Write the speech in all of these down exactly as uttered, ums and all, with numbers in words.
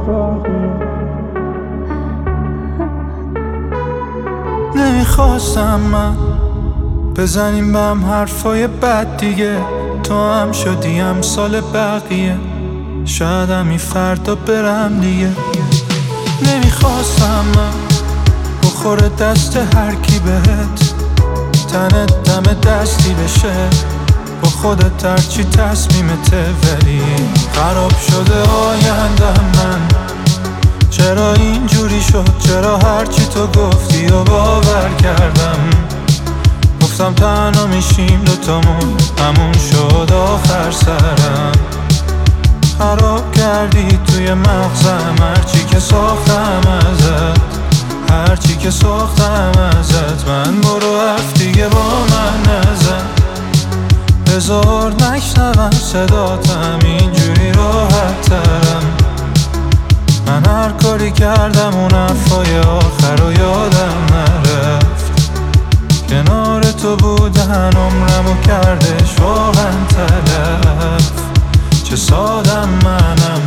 نمیخواستم من بزنیم به هم حرفای بد دیگه، تو هم شدی امثال بقیه، شاید همی فردا برم دیگه. نمیخواستم من بخوره دست هر کی بهت، تنت دم دستی بشه با خودت هرچی تصمیمته، ولی خراب شده آینده من. چرا اینجوری شد؟ چرا هرچی تو گفتی و باور کردم؟ گفتم تنها میشیم دوتامون، همون شد آخر سرم. خراب کردی توی مغزم هرچی که ساختم ازت، هرچی که ساختم ازت. من برو حرف دیگه با من نزن، بذار نشنوم صداتم، اینجوری راحت ترم. من هر کاری کردم اون حرفای آخر رو یادم نرفت، کنار تو بودن عمرمو کردش واقعا تلف. چه سادم منم.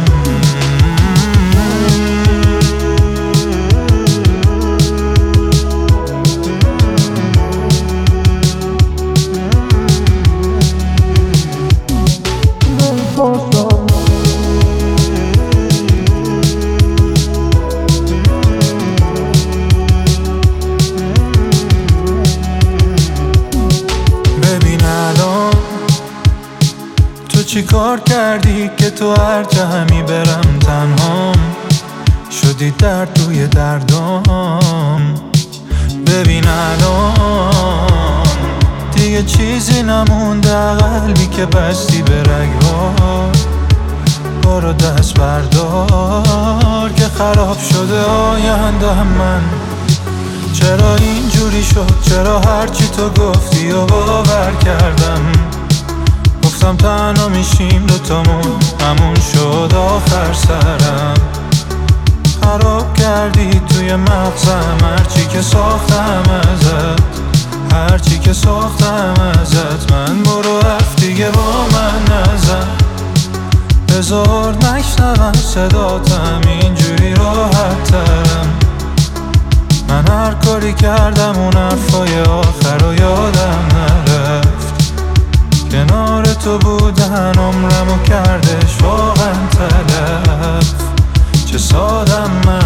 چی کار کردی که تو هر جا همی برم تنهام شدی درد توی دردام؟ ببین الان دیگه چیزی نمونده، قلبی که بستی به رگ‌ها. برو دست بردار که خراب شده آینده من. چرا اینجوری شد؟ چرا هرچی تو گفتی و باور کردم؟ گفتم تنها میشیم دوتامون، همون شد آخر سرم. خراب کردی توی مغزم هرچی که ساختم ازت، هرچی که ساختم ازت. من برو حرف دیگه با من نزن، بذار نشنوم صداتم، اینجوری راحت ترم. من هر کاری کردم اون حرفای آخر رو یادم نرفت، کنار تو بودن عمرمو کردش واقعا تلف. چه سادم من.